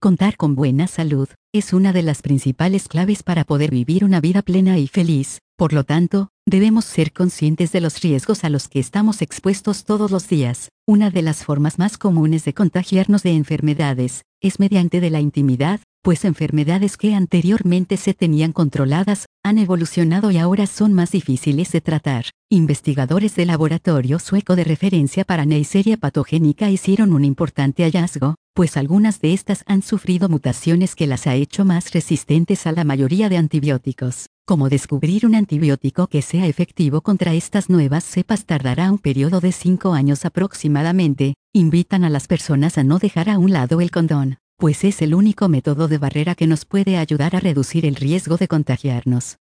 Contar con buena salud es una de las principales claves para poder vivir una vida plena y feliz. Por lo tanto, debemos ser conscientes de los riesgos a los que estamos expuestos todos los días. Una de las formas más comunes de contagiarnos de enfermedades es mediante de la intimidad, pues enfermedades que anteriormente se tenían controladas, han evolucionado y ahora son más difíciles de tratar. Investigadores del laboratorio sueco de referencia para Neisseria patogénica hicieron un importante hallazgo, pues algunas de estas han sufrido mutaciones que las ha hecho más resistentes a la mayoría de antibióticos. Como descubrir un antibiótico que sea efectivo contra estas nuevas cepas tardará un periodo de 5 años aproximadamente. Invitan a las personas a no dejar a un lado el condón, pues es el único método de barrera que nos puede ayudar a reducir el riesgo de contagiarnos.